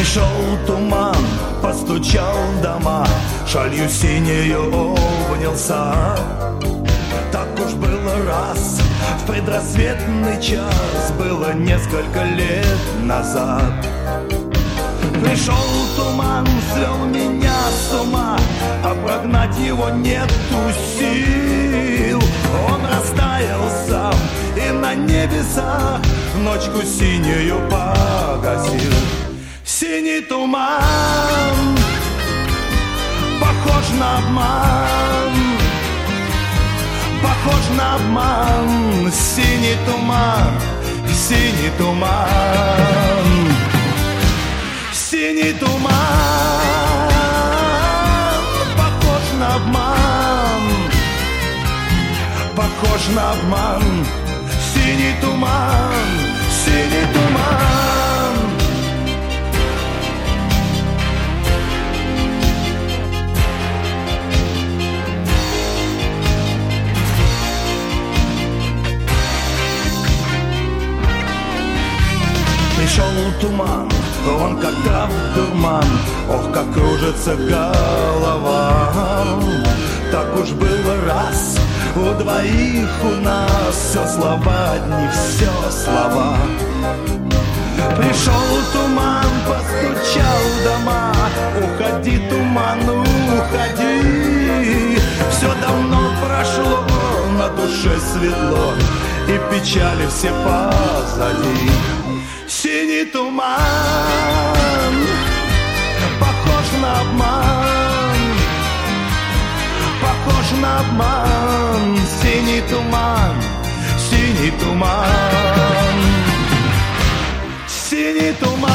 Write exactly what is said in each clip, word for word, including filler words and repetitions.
Пришел туман, постучал в дома, шалью синею обнялся. Так уж было раз, в предрассветный час, было несколько лет назад. Пришел туман, свел меня с ума, а прогнать его нету сил. Он растаял сам и на небесах ночку синюю погасил. Синий туман, похож на обман, похож на обман. Синий туман, синий туман, синий туман, похож на обман, похож на обман. Синий туман, синий туман. Пришел туман, он как трав дурман, ох, как кружится голова. Так уж было раз, у двоих у нас все слова, одни все слова. Пришел туман, постучал в дома, уходи, туман, уходи. Все давно прошло, на душе светло, и печали все позади. Синий туман, похож на обман, похож на обман. Синий туман, синий туман, синий туман,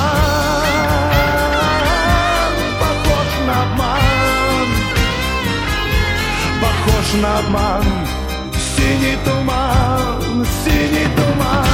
похож на обман, похож на обман. Синий туман, синий туман.